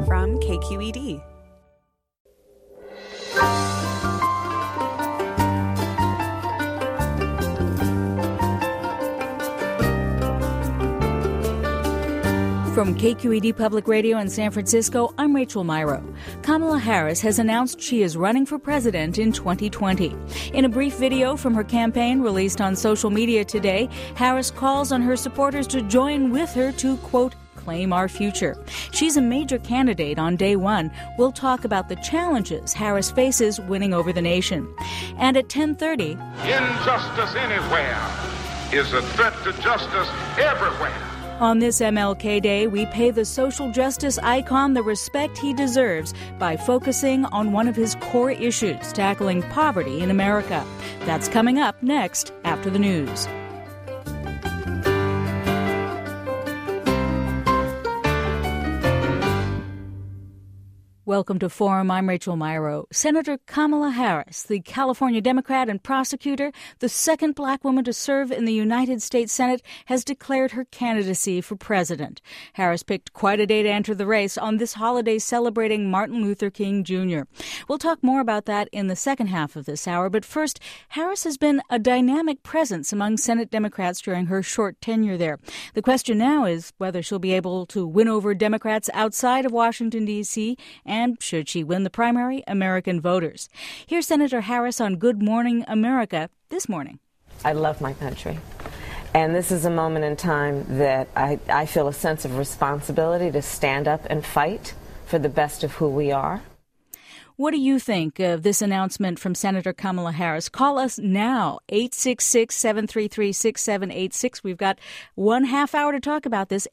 from KQED. From KQED Public Radio in San Francisco, I'm Rachel Myrow. Kamala Harris has announced she is running for president in 2020. In a brief video from her campaign released on social media today, Harris calls on her supporters to join with her to, quote, claim our future. She's a major candidate on day one. We'll talk about the challenges Harris faces winning over the nation. And at 10:30... Injustice anywhere is a threat to justice everywhere. On this MLK Day, we pay the social justice icon the respect he deserves by focusing on one of his core issues, tackling poverty in America. That's coming up next after the news. Welcome to Forum. I'm Rachel Myrow. Senator Kamala Harris, the California Democrat and prosecutor, the second black woman to serve in the United States Senate, has declared her candidacy for president. Harris picked quite a day to enter the race on this holiday celebrating Martin Luther King Jr. We'll talk more about that in the second half of this hour. But first, Harris has been a dynamic presence among Senate Democrats during her short tenure there. The question now is whether she'll be able to win over Democrats outside of Washington, D.C., and should she win the primary, American voters. Here's Senator Harris on Good Morning America this morning. I love my country. And this is a moment in time that I feel a sense of responsibility to stand up and fight for the best of who we are. What do you think of this announcement from Senator Kamala Harris? Call us now, 866-733-6786. We've got 1/2 hour to talk about this,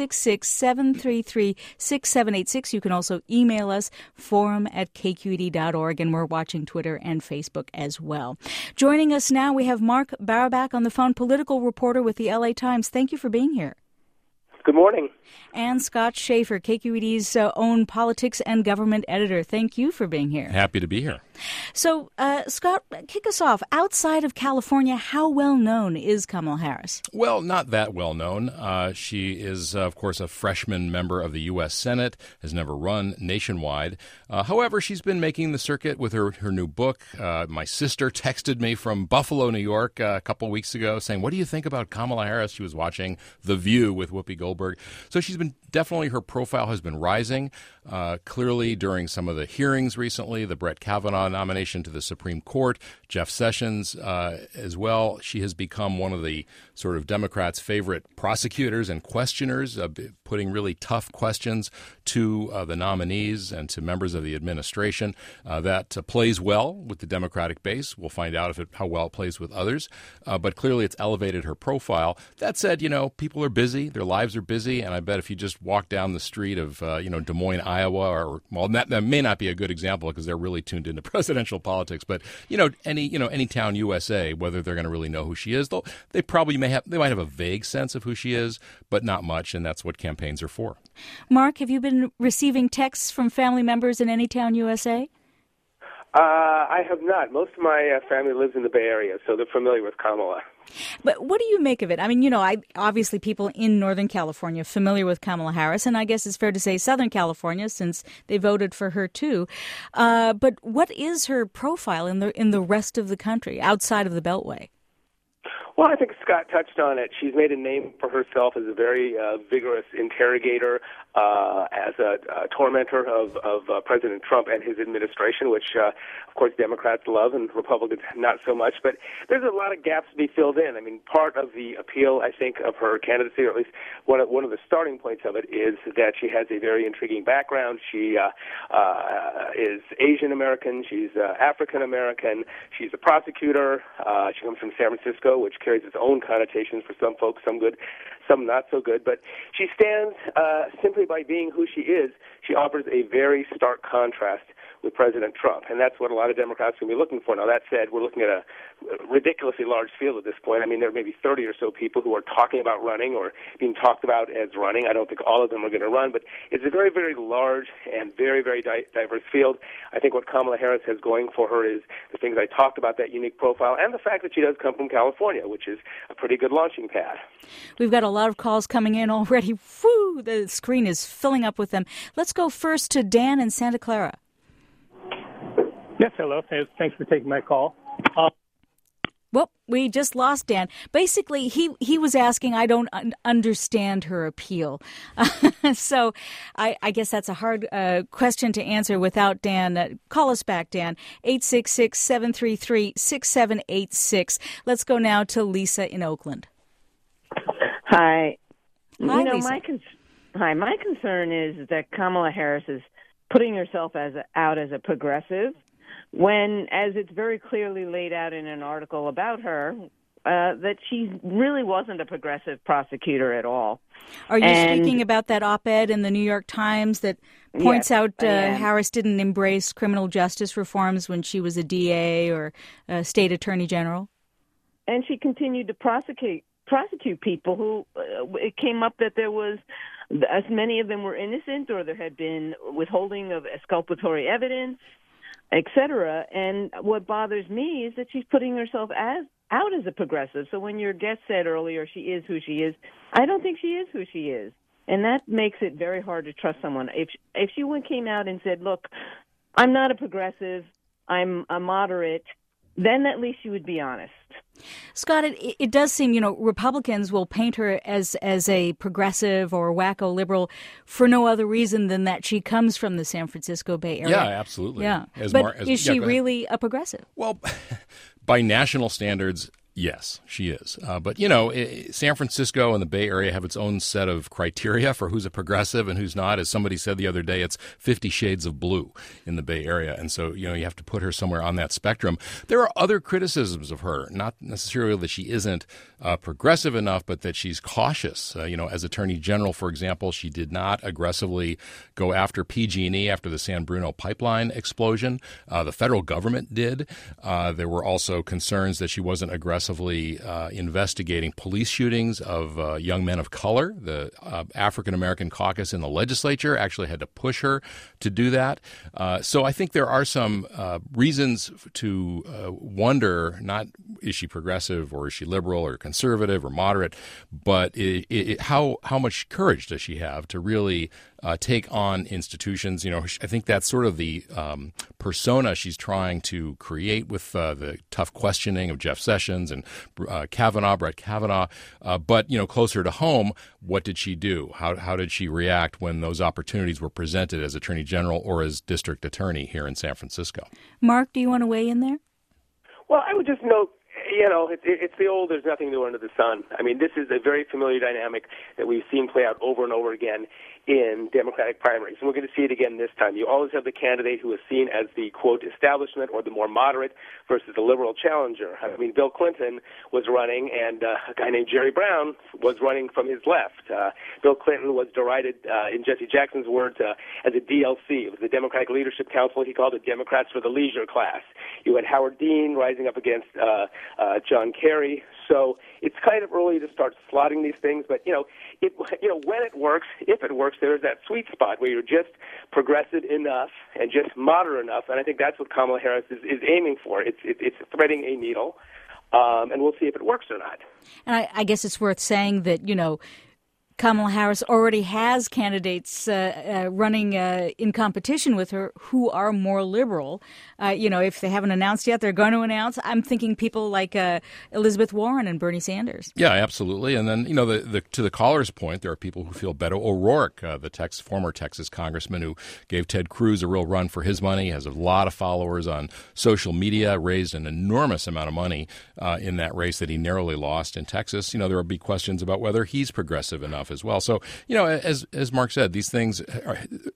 866-733-6786. You can also email us, forum@kqed.org, and we're watching Twitter and Facebook as well. Joining us now, we have Mark Barabak on the phone, political reporter with the LA Times. Thank you for being here. Good morning. And Scott Schaefer, KQED's own politics and government editor. Thank you for being here. Happy to be here. So, Scott, kick us off. Outside of California, how well known is Kamala Harris? Well, not that well known. She is, of course, a freshman member of the U.S. Senate, has never run nationwide. However, she's been making the circuit with her new book. My sister texted me from Buffalo, New York, a couple weeks ago saying, what do you think about Kamala Harris? She was watching The View with Whoopi Goldberg. So she's been definitely, her profile has been rising. Clearly, during some of the hearings recently, the Brett Kavanaugh nomination to the Supreme Court, Jeff Sessions as well, she has become one of the sort of Democrats' favorite prosecutors and questioners, putting really tough questions to the nominees and to members of the administration. That plays well with the Democratic base. We'll find out how well it plays with others. But clearly, it's elevated her profile. That said, people are busy. Their lives are busy. And I bet if you just walk down the street of, Des Moines, Iowa, that may not be a good example because they're really tuned into presidential politics. But, any town USA, whether they're going to really know who she is, they might have a vague sense of who she is, but not much. And that's what campaigns are for. Mark, have you been receiving texts from family members in any town USA? I have not. Most of my family lives in the Bay Area, so they're familiar with Kamala. But what do you make of it? I mean, obviously people in Northern California are familiar with Kamala Harris, and I guess it's fair to say Southern California since they voted for her too. But what is her profile in the rest of the country outside of the Beltway? Well, I think Scott touched on it. She's made a name for herself as a very vigorous interrogator, as a tormentor of President Trump and his administration, which, of course, Democrats love and Republicans not so much. But there's a lot of gaps to be filled in. I mean, part of the appeal, I think, of her candidacy, or at least one of the starting points of it, is that she has a very intriguing background. She is Asian American. She's African American. She's a prosecutor. She comes from San Francisco, which carries its own connotations for some folks, some good, some not so good. But she stands simply by being who she is. She offers a very stark contrast with President Trump, and that's what a lot of Democrats are going to be looking for. Now, that said, we're looking at a ridiculously large field at this point. I mean, there may be 30 or so people who are talking about running or being talked about as running. I don't think all of them are going to run, but it's a very, very large and very, very diverse field. I think what Kamala Harris has going for her is the things I talked about, that unique profile, and the fact that she does come from California, which is a pretty good launching pad. We've got a lot of calls coming in already. Whew, the screen is filling up with them. Let's go first to Dan in Santa Clara. Yes, hello. Thanks for taking my call. Well, we just lost Dan. Basically, he was asking, I don't understand her appeal. So I guess that's a hard question to answer without Dan. Call us back, Dan, 866-733-6786. Let's go now to Lisa in Oakland. Hi. Hi, Lisa. My concern is that Kamala Harris is putting herself out as a progressive, when, as it's very clearly laid out in an article about her, that she really wasn't a progressive prosecutor at all. Are you speaking about that op-ed in the New York Times that points out Harris didn't embrace criminal justice reforms when she was a DA or a state attorney general? And she continued to prosecute people who it came up that there was, as many of them were innocent, or there had been withholding of exculpatory evidence, etc. And what bothers me is that she's putting herself out as a progressive. So when your guest said earlier she is who she is, I don't think she is who she is. And that makes it very hard to trust someone. If she came out and said, look, I'm not a progressive, I'm a moderate, then at least she would be honest. Scott, it does seem, Republicans will paint her as a progressive or wacko liberal for no other reason than that she comes from the San Francisco Bay Area. Yeah, absolutely. Yeah. Is she really a progressive? Well, by national standards, yes, she is. But, San Francisco and the Bay Area have its own set of criteria for who's a progressive and who's not. As somebody said the other day, it's 50 shades of blue in the Bay Area. And so, you have to put her somewhere on that spectrum. There are other criticisms of her, not necessarily that she isn't progressive enough, but that she's cautious. As Attorney General, for example, she did not aggressively go after PG&E after the San Bruno pipeline explosion. The federal government did. There were also concerns that she wasn't aggressively investigating police shootings of young men of color. The African-American caucus in the legislature actually had to push her to do that. So I think there are some reasons to wonder, not is she progressive or is she liberal or conservative or moderate, but how much courage does she have to really take on institutions? I think that's sort of the persona she's trying to create with the tough questioning of Jeff Sessions and Brett Kavanaugh. But closer to home, what did she do? How did she react when those opportunities were presented as Attorney General or as District Attorney here in San Francisco? Mark, do you want to weigh in there? Well, I would just note, it's the old, there's nothing new under the sun. I mean, this is a very familiar dynamic that we've seen play out over and over again in Democratic primaries, and we're going to see it again this time. You always have the candidate who is seen as the, quote, establishment or the more moderate versus the liberal challenger. I mean, Bill Clinton was running, and a guy named Jerry Brown was running from his left. Bill Clinton was derided, in Jesse Jackson's words, as a DLC. It was the Democratic Leadership Council. He called it Democrats for the leisure class. You had Howard Dean rising up against John Kerry. So it's kind of early to start slotting these things, but when it works, if it works, there's that sweet spot where you're just progressive enough and just moderate enough, and I think that's what Kamala Harris is aiming for. It's threading a needle, and we'll see if it works or not. And I guess it's worth saying that Kamala Harris already has candidates running in competition with her who are more liberal. If they haven't announced yet, they're going to announce. I'm thinking people like Elizabeth Warren and Bernie Sanders. Yeah, absolutely. And then, to the caller's point, there are people who feel Beto O'Rourke, the former Texas congressman who gave Ted Cruz a real run for his money, has a lot of followers on social media, raised an enormous amount of money in that race that he narrowly lost in Texas. There will be questions about whether he's progressive enough as well. So, as Mark said, these things,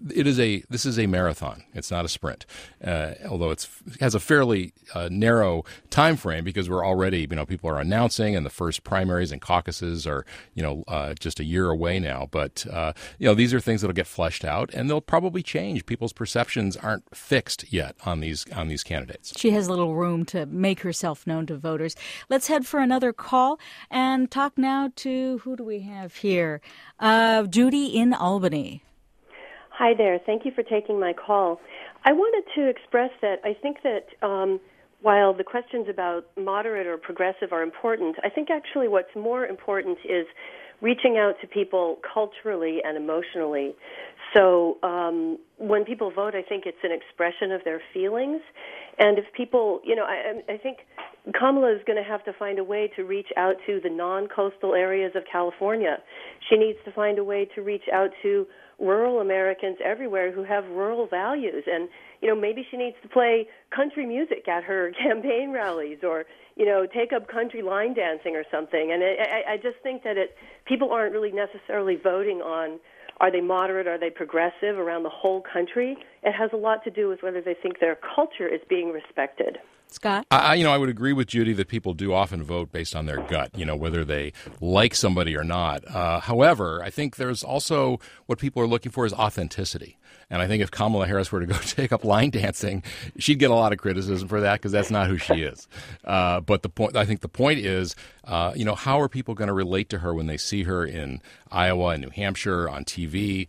this is a marathon. It's not a sprint, although it has a fairly narrow time frame because we're already, people are announcing, and the first primaries and caucuses are, just a year away now. But these are things that'll get fleshed out, and they'll probably change. People's perceptions aren't fixed yet on these candidates. She has little room to make herself known to voters. Let's head for another call and talk now to, who do we have here? Judy in Albany. Hi there. Thank you for taking my call. I wanted to express that I think that while the questions about moderate or progressive are important, I think actually what's more important is reaching out to people culturally and emotionally. So when people vote, I think it's an expression of their feelings. And if people, I think Kamala is going to have to find a way to reach out to the non-coastal areas of California. She needs to find a way to reach out to rural Americans everywhere who have rural values. And, maybe she needs to play country music at her campaign rallies or, take up country line dancing or something. And I just think that people aren't really necessarily voting on, are they moderate, are they progressive around the whole country? It has a lot to do with whether they think their culture is being respected. Scott? I would agree with Judy that people do often vote based on their gut, whether they like somebody or not. However, I think there's also what people are looking for is authenticity. And I think if Kamala Harris were to go take up line dancing, she'd get a lot of criticism for that because that's not who she is. But I think the point is, how are people going to relate to her when they see her in Iowa and New Hampshire on TV?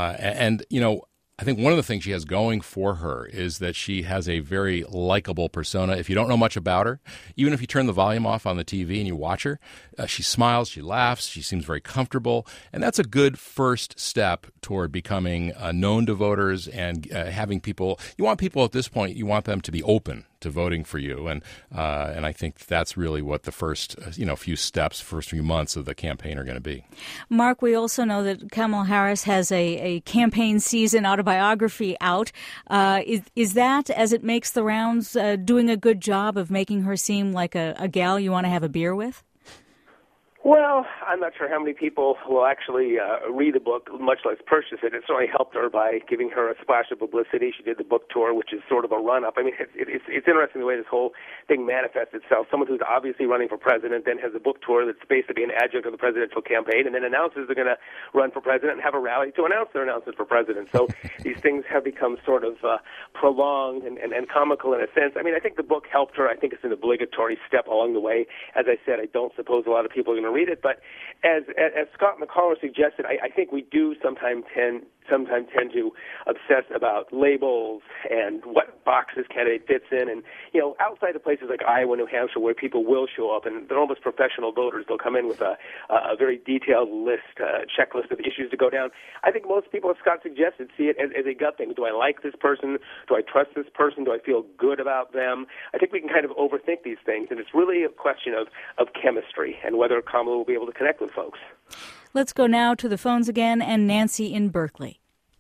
I think one of the things she has going for her is that she has a very likable persona. If you don't know much about her, even if you turn the volume off on the TV and you watch her, she smiles, she laughs, she seems very comfortable. And that's a good first step toward becoming known to voters and having people – you want people at this point, you want them to be open to voting for you. And I think that's really what the first few months of the campaign are going to be. Mark, we also know that Kamala Harris has a campaign season autobiography out. Is that, as it makes the rounds, doing a good job of making her seem like a gal you want to have a beer with? Well, I'm not sure how many people will actually read the book, much less purchase it. It certainly helped her by giving her a splash of publicity. She did the book tour, which is sort of a run-up. I mean, it's interesting the way this whole thing manifests itself. Someone who's obviously running for president then has a book tour that's basically an adjunct of the presidential campaign and then announces they're going to run for president and have a rally to announce their announcement for president. So these things have become sort of prolonged and comical in a sense. I mean, I think the book helped her. I think it's an obligatory step along the way. As I said, I don't suppose a lot of people are going to read it, but as Scott McCullough suggested, I think we do sometimes tend to obsess about labels and what boxes candidate fits in. And, outside of places like Iowa, New Hampshire, where people will show up, and they're almost professional voters, they'll come in with a very detailed checklist of issues to go down. I think most people, as Scott suggested, see it as a gut thing. Do I like this person? Do I trust this person? Do I feel good about them? I think we can kind of overthink these things, and it's really a question of chemistry and whether Kamala will be able to connect with folks. Let's go now to the phones again, and Nancy in Berkeley.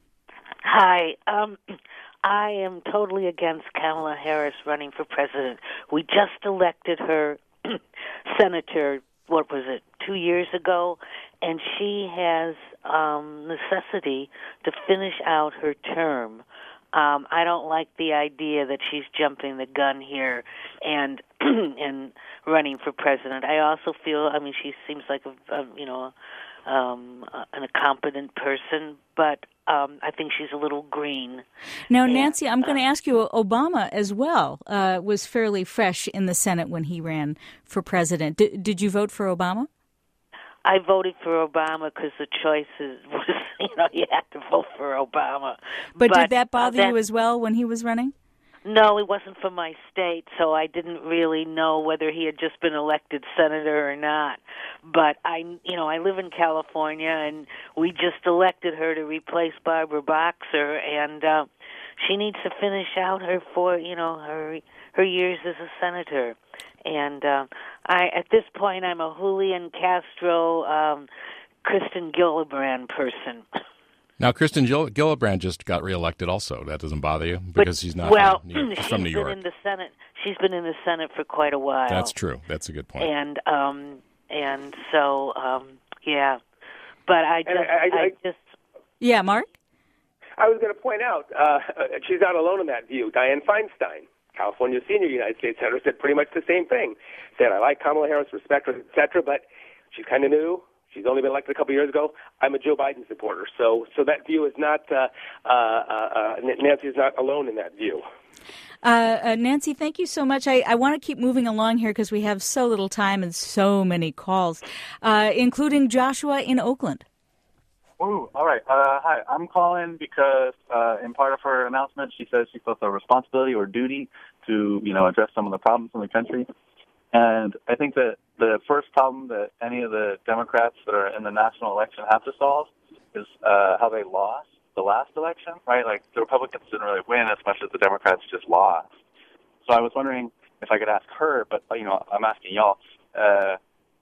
Hi. I am totally against Kamala Harris running for president. We just elected her senator, 2 years ago, and she has necessity to finish out her term. I don't like the idea that she's jumping the gun here and and running for president. I also feel, she seems like a competent person, but I think she's a little green. Now, Nancy, I'm going to ask you, Obama as well was fairly fresh in the Senate when he ran for president. Did you vote for Obama? I voted for Obama because the choice was, you had to vote for Obama. But did that bother you as well when he was running? No, it wasn't from my state, so I didn't really know whether he had just been elected senator or not. But I live in California, and we just elected her to replace Barbara Boxer, and she needs to finish out her her years as a senator. And at this point, I'm a Julian Castro, Kristen Gillibrand person. Now, Kristen Gillibrand just got reelected also. That doesn't bother you because she's not from New York. Been in the Senate. She's been in the Senate for quite a while. That's true. That's a good point. And so, yeah. But I just... Yeah, Mark? I was going to point out, she's not alone in that view. Dianne Feinstein, California's senior United States Senator, said pretty much the same thing. Said, I like Kamala Harris, respect her, et cetera, but she's kind of new. She's only been elected a couple years ago. I'm a Joe Biden supporter. So that view is not, Nancy is not alone in that view. Nancy, thank you so much. I want to keep moving along here because we have so little time and so many calls, including Joshua in Oakland. Ooh, all right. Hi, I'm calling because in part of her announcement, she says she feels a responsibility or duty to, address some of the problems in the country. And I think that the first problem that any of the Democrats that are in the national election have to solve is how they lost the last election, right? Like, the Republicans didn't really win as much as the Democrats just lost. So I was wondering if I could ask her, but, I'm asking y'all, how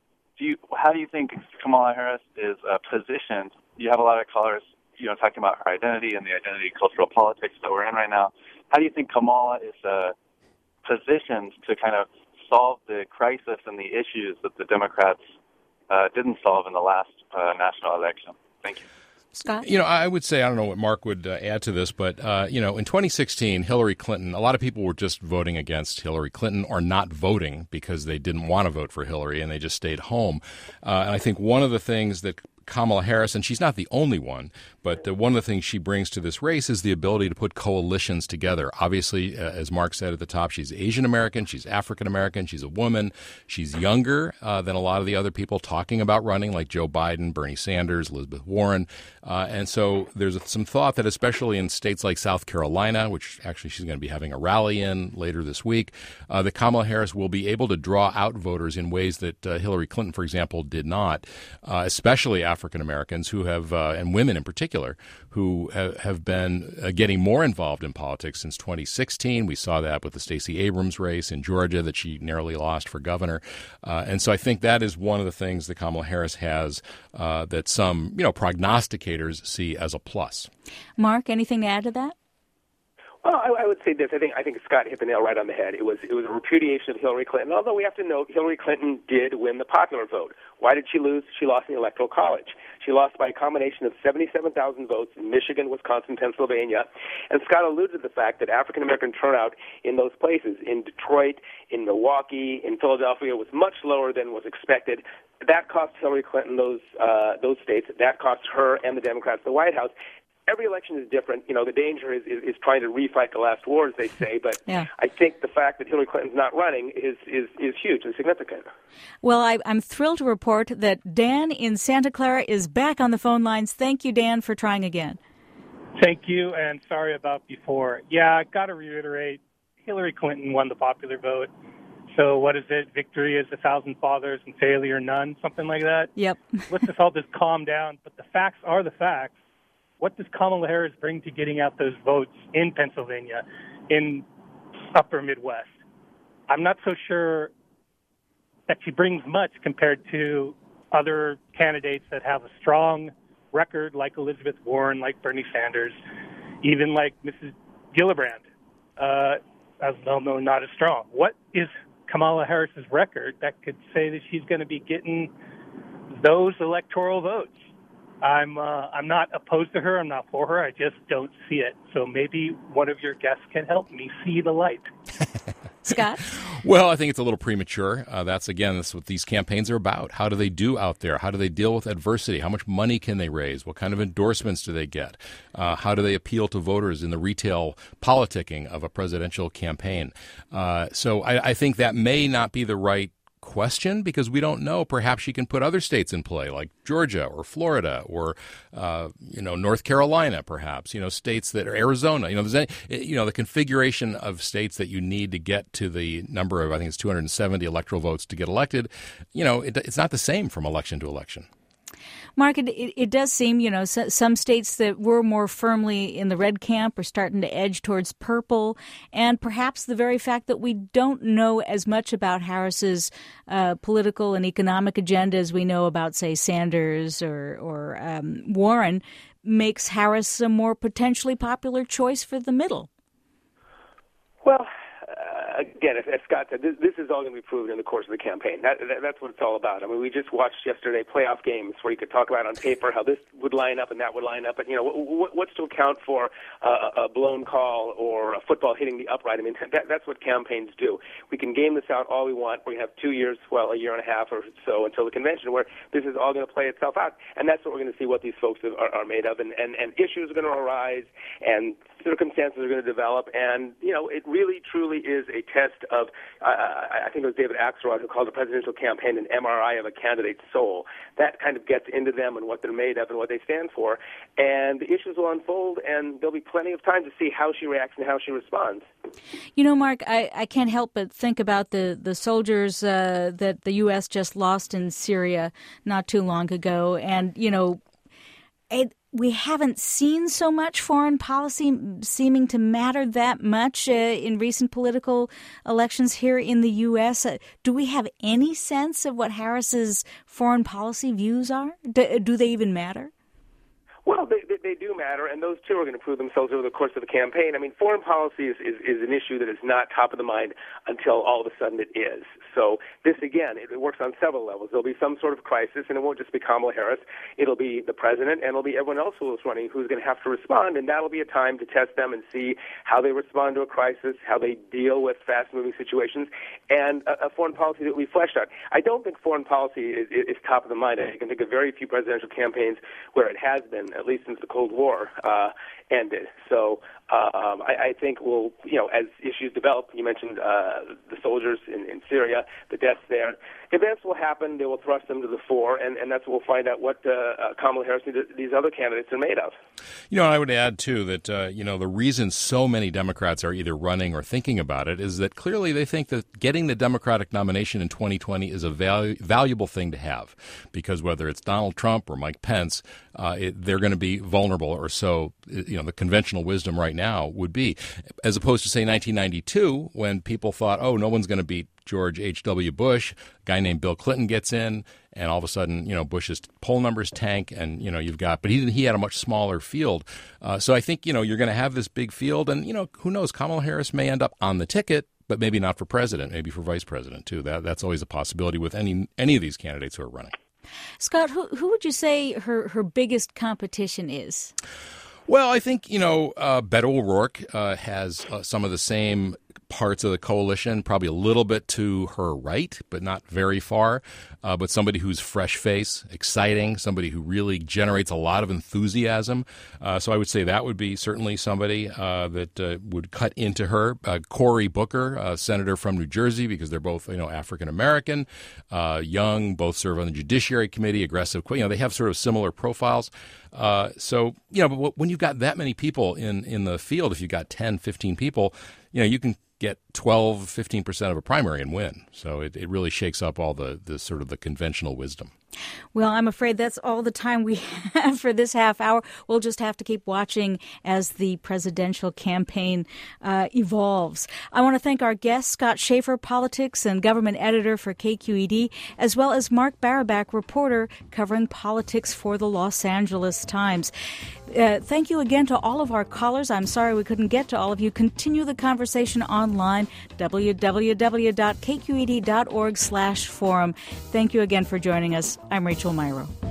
do you think Kamala Harris is positioned? You have a lot of callers, talking about her identity and the identity cultural politics that we're in right now. How do you think Kamala is positioned to kind of solve the crisis and the issues that the Democrats didn't solve in the last national election? Thank you. Scott? I would say, I don't know what Mark would add to this, but, in 2016, Hillary Clinton, a lot of people were just voting against Hillary Clinton or not voting because they didn't want to vote for Hillary and they just stayed home. And I think one of the things that Kamala Harris, and she's not the only one, but one of the things she brings to this race is the ability to put coalitions together. Obviously, as Mark said at the top, she's Asian American, she's African American, she's a woman, she's younger than a lot of the other people talking about running, like Joe Biden, Bernie Sanders, Elizabeth Warren. And so there's some thought that especially in states like South Carolina, which actually she's going to be having a rally in later this week, that Kamala Harris will be able to draw out voters in ways that Hillary Clinton, for example, did not, especially African Americans who have, and women in particular, who have been getting more involved in politics since 2016. We saw that with the Stacey Abrams race in Georgia that she narrowly lost for governor. And so I think that is one of the things that Kamala Harris has that some, prognosticators see as a plus. Mark, anything to add to that? Well, I would say this. I think Scott hit the nail right on the head. It was a repudiation of Hillary Clinton, although we have to note Hillary Clinton did win the popular vote. Why did she lose? She lost in the Electoral College. She lost by a combination of 77,000 votes in Michigan, Wisconsin, Pennsylvania. And Scott alluded to the fact that African-American turnout in those places, in Detroit, in Milwaukee, in Philadelphia, was much lower than was expected. That cost Hillary Clinton those states. That cost her and the Democrats the White House. Every election is different. The danger is trying to refight the last war, as they say. But yeah. I think the fact that Hillary Clinton's not running is huge and significant. Well, I'm thrilled to report that Dan in Santa Clara is back on the phone lines. Thank you, Dan, for trying again. Thank you, and sorry about before. Yeah, I got to reiterate, Hillary Clinton won the popular vote. So what is it? Victory is 1,000 fathers and failure none, something like that? Yep. Let's just all just calm down. But the facts are the facts. What does Kamala Harris bring to getting out those votes in Pennsylvania, in upper Midwest? I'm not so sure that she brings much compared to other candidates that have a strong record like Elizabeth Warren, like Bernie Sanders, even like Mrs. Gillibrand, as well known, not as strong. What is Kamala Harris's record that could say that she's going to be getting those electoral votes? I'm not opposed to her. I'm not for her. I just don't see it. So maybe one of your guests can help me see the light. Scott? Well, I think it's a little premature. That's what these campaigns are about. How do they do out there? How do they deal with adversity? How much money can they raise? What kind of endorsements do they get? How do they appeal to voters in the retail politicking of a presidential campaign? So I think that may not be the right question because we don't know. Perhaps she can put other states in play like Georgia or Florida or North Carolina, perhaps, states that are Arizona, there's the configuration of states that you need to get to the number of, I think it's 270 electoral votes to get elected. It's not the same from election to election. Mark, it does seem, some states that were more firmly in the red camp are starting to edge towards purple. And perhaps the very fact that we don't know as much about Harris's political and economic agenda as we know about, say, Sanders or Warren makes Harris a more potentially popular choice for the middle. Well, again, as Scott said, this is all going to be proven in the course of the campaign. That's what it's all about. I mean, we just watched yesterday playoff games where you could talk about on paper how this would line up and that would line up. But, what's to account for a blown call or a football hitting the upright? I mean, that's what campaigns do. We can game this out all we want. We have 2 years, a year and a half or so until the convention where this is all going to play itself out. And that's what we're going to see what these folks are made of. And issues are going to arise and circumstances are going to develop. And, it really, truly is a test of, I think it was David Axelrod who called the presidential campaign an MRI of a candidate's soul. That kind of gets into them and what they're made of and what they stand for. And the issues will unfold, and there'll be plenty of time to see how she reacts and how she responds. Mark, I can't help but think about the soldiers that the U.S. just lost in Syria not too long ago. And, we haven't seen so much foreign policy seeming to matter that much in recent political elections here in the U.S. Do we have any sense of what Harris's foreign policy views are? Do they even matter? Well, they do matter, and those two are going to prove themselves over the course of the campaign. I mean, foreign policy is an issue that is not top of the mind until all of a sudden it is. So this, again, it works on several levels. There'll be some sort of crisis, and it won't just be Kamala Harris. It'll be the president, and it'll be everyone else who is running who's going to have to respond, and that'll be a time to test them and see how they respond to a crisis, how they deal with fast-moving situations, and a foreign policy that we fleshed out. I don't think foreign policy is top of the mind. I can think of very few presidential campaigns where it has been, at least since the Cold War ended. So I think we'll, as issues develop, you mentioned the soldiers in Syria, the deaths there. Events will happen. They will thrust them to the fore, and that's what we'll find out what Kamala Harris and these other candidates are made of. I would add, too, that, the reason so many Democrats are either running or thinking about it is that clearly they think that getting the Democratic nomination in 2020 is a valuable thing to have, because whether it's Donald Trump or Mike Pence, they're going to be vulnerable, or so, the conventional wisdom right now would be, as opposed to, say, 1992, when people thought, no one's going to beat George H.W. Bush. A guy named Bill Clinton gets in, and all of a sudden, Bush's poll numbers tank, and, but he had a much smaller field. So I think, you're going to have this big field, and, who knows, Kamala Harris may end up on the ticket, but maybe not for president, maybe for vice president, too. That's always a possibility with any of these candidates who are running. Scott, who would you say her biggest competition is? Well, I think, Beto O'Rourke has some of the same parts of the coalition, probably a little bit to her right, but not very far. But somebody who's fresh face, exciting, somebody who really generates a lot of enthusiasm. So I would say that would be certainly somebody that would cut into her. Cory Booker, a senator from New Jersey, because they're both, African-American, young, both serve on the Judiciary Committee, aggressive. They have sort of similar profiles. But when you've got that many people in the field, if you've got 10, 15 people, you can get 12, 15% of a primary and win. So it really shakes up all the sort of the conventional wisdom. Well, I'm afraid that's all the time we have for this half hour. We'll just have to keep watching as the presidential campaign evolves. I want to thank our guest, Scott Shafer, politics and government editor for KQED, as well as Mark Barabak, reporter covering politics for the Los Angeles Times. Thank you again to all of our callers. I'm sorry we couldn't get to all of you. Continue the conversation online, www.kqed.org/forum. Thank you again for joining us. I'm Rachel Myrow.